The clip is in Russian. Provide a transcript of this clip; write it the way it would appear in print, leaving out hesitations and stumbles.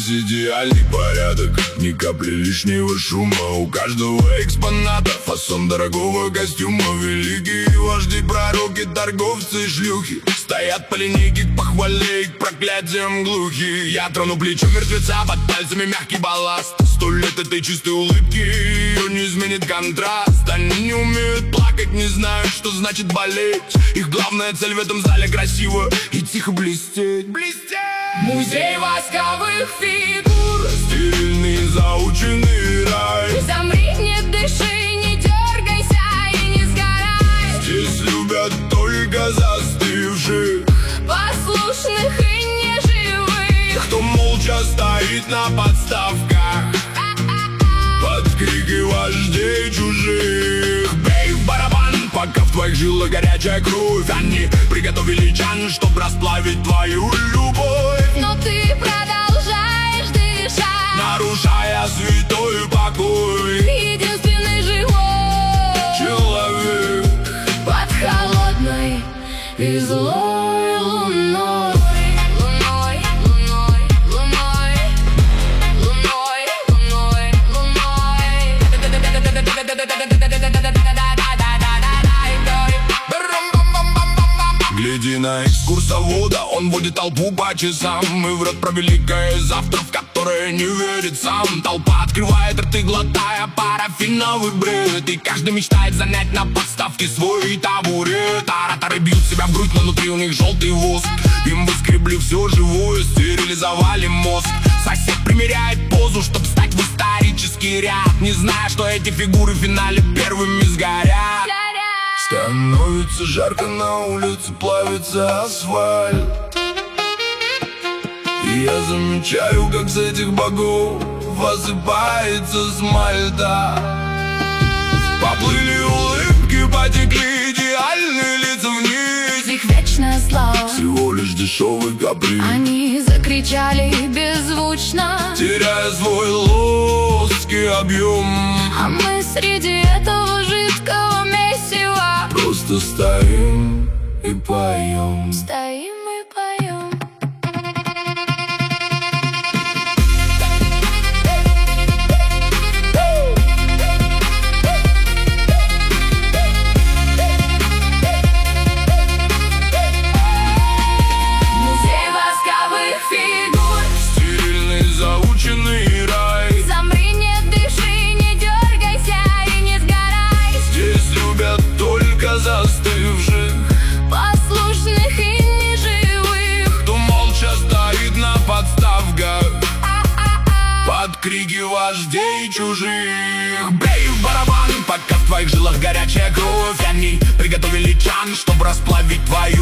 Здесь идеальный порядок, ни капли лишнего шума. У каждого экспоната фасон дорогого костюма. Великие вожди, пророки, торговцы, шлюхи стоят по линейке к похвале и к проклятиям глухи. Я трону плечо мертвеца, под пальцами мягкий балласт. 100 лет этой чистой улыбки, ее не изменит контраст. Они не умеют плакать, не знают, что значит болеть. Их главная цель в этом зале красиво и тихо блестеть. Музей восковых фигур, стерильный заученный рай. Замри, не дыши, не дергайся и не сгорай. Здесь любят только застывших, послушных и неживых, кто молча стоит на подставках под крики вождей чужих. Бей в барабан, пока в твоих жилах горячая кровь. Они приготовили чан, чтоб расплавить твою любовь. Но ты продолжаешь дышать, нарушая святой покой. Единственный живой человек под холодной и злой луной. Гляди на экскурсовода, он водит толпу по часам. Мы в рот про великое завтра, в которое не верит сам. Толпа открывает рты, глотая парафиновый бред. И каждый мечтает занять на подставке свой табурет. Ораторы бьют себя в грудь, но внутри у них желтый воск. Им выскребли все живое, стерилизовали мозг. Сосед примеряет позу, чтоб стать в исторический ряд, не зная, что эти фигуры в финале первыми сгорят. Становится жарко на улице, плавится асфальт. И я замечаю, как с этих богов осыпается смальта. Поплыли улыбки, потекли идеальные лица вниз. Их вечная слава, всего лишь дешевый каприз. они закричали беззвучно, теряя свой лоск и объем. а мы среди этого жидкого месива просто стоим и поем. стоим и поем. Музей восковых фигур, Стерильный заученный рай. замри, не дыши, не дергайся и не сгорай. Здесь любят только застывших, Послушных и неживых, кто молча стоит на подставках под крики вождей чужих. Бей в барабан, пока в твоих жилах горячая кровь. Они приготовили чан, чтоб расплавить твою